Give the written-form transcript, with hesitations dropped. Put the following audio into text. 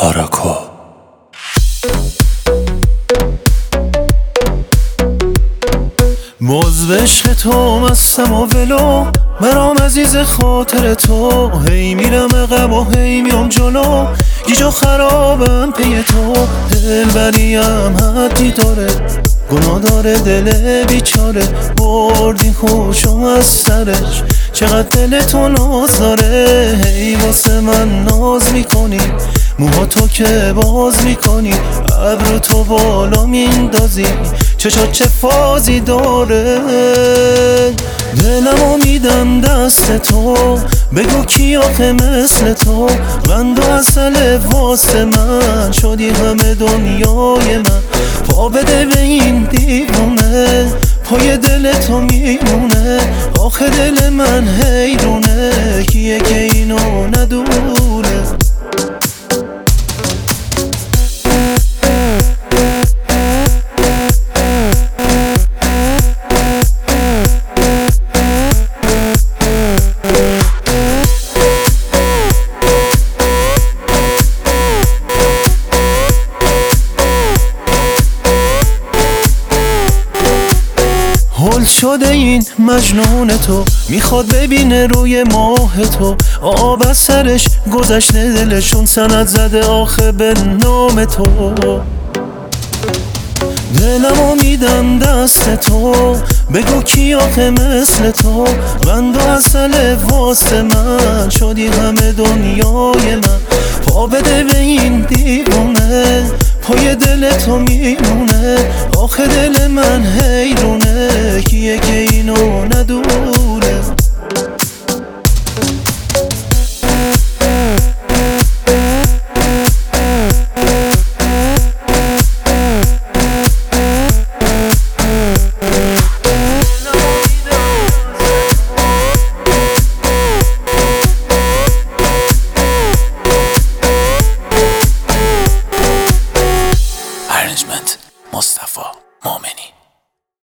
آراکو. باز به عشق تو مستم و ولو، برام عزیز خاطر تو. هی میرم عقب و هی میام جلو، یه جا خرابم پی تو. دلبریم حدی داره، گناه داره دل بیچاره. بردی خوشم از سرش، چقدر دل تو ناز داره. هی واسه من ناز میکنی، موها تو که باز میکنی. ابرو تو بالا میندازی، چشات چه فازی داره. دلمو میدم دست تو، بگو کی آخه مثل تو. قند و عسل واسه من، شدی همه دنیای من. پا بده به این دیوونه، پای دل تو میمونه. آخه دل من حیرونه، کیه که اینو ندونه. هل شده این مجنون تو، میخواد ببینه روی ماه تو. آب از سرش گذشته، دلشون سند زده آخه به نام تو. دلمو میدم دست تو، بگو کی آخه مثل تو. قند و عسل واسه من، شدی همه دنیای من. پا بده به این دیوونه، پای دل تو میمونه. آخه دل من حیرونه، کیه که اینو ندونه.